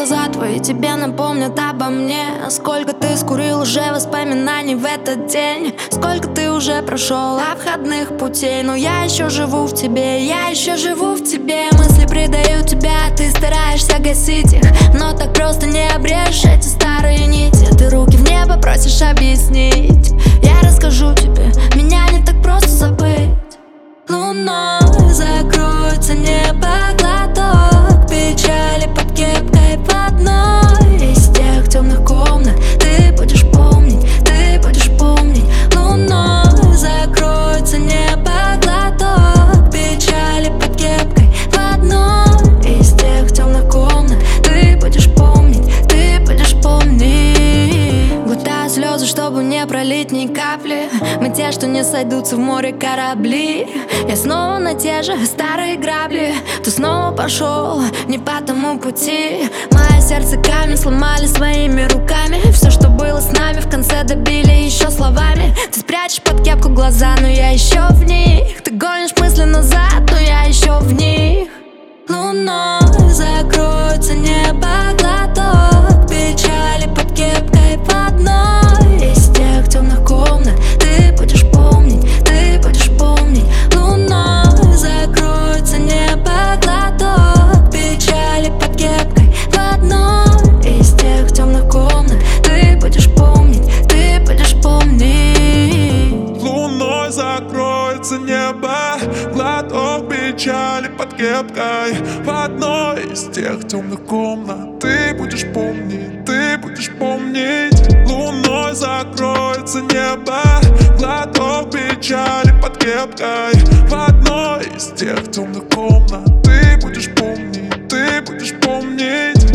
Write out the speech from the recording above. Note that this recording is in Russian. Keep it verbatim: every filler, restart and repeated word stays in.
глаза твои тебе напомнят обо мне. Сколько ты скурил уже воспоминаний в этот день, сколько ты уже прошел обходных путей. Но я еще живу в тебе, я еще живу в тебе. Мысли предают тебя, ты стараешься гасить их, но так просто не обрежешь эти старые нити. Ты руки в небо просишь объяснить. Я расскажу тебе, меня не так просто забыть. Луной закроется небо, глоток печали под кепкой в одной из тех темных комнат. Ты будешь помнить, ты будешь помнить. Луной закроется небо, глоток печали под кепкой в одной из тех темных комнат. Ты будешь помнить, ты будешь помнить. Глотаю слезы, чтобы не пролить ни капли. Мы те, что не сойдутся в море корабли. Я снова на те же старые грабли. Ты снова пошел не по тому пути. Мое сердце камень сломали своими руками. Все, что было с нами, в конце добили еще словами. Ты спрячешь под кепку глаза, но я еще в них. Ты гонишь мысли назад, но я еще в них. Луной закроется небо, глоток печали под кепкой в одной из тех темных комнат. Ты будешь помнить, ты будешь помнить. Луной закроется небо, глоток печали под кепкой в одной из тех темных комнат. Ты будешь помнить, ты будешь помнить. Луной закроется небо, глоток печали под кепкой в одной из тех темных комнат. Ты будешь помнить, ты будешь помнить. Луной закроется небо, глоток печали под кепкой в одной из тех темных комнат. Ты будешь помнить, ты будешь помнить.